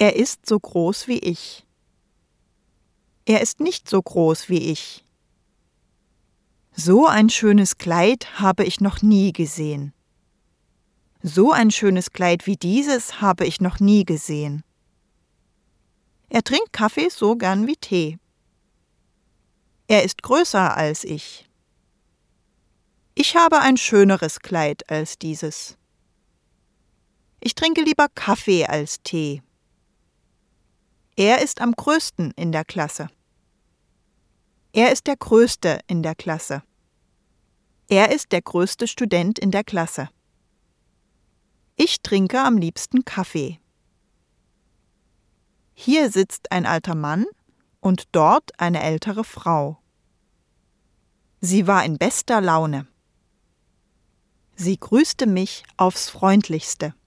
Er ist so groß wie ich. Er ist nicht so groß wie ich. So ein schönes Kleid habe ich noch nie gesehen. So ein schönes Kleid wie dieses habe ich noch nie gesehen. Er trinkt Kaffee so gern wie Tee. Er ist größer als ich. Ich habe ein schöneres Kleid als dieses. Ich trinke lieber Kaffee als Tee. Er ist am größten in der Klasse. Er ist der Größte in der Klasse. Er ist der größte Student in der Klasse. Ich trinke am liebsten Kaffee. Hier sitzt ein alter Mann und dort eine ältere Frau. Sie war in bester Laune. Sie grüßte mich aufs Freundlichste.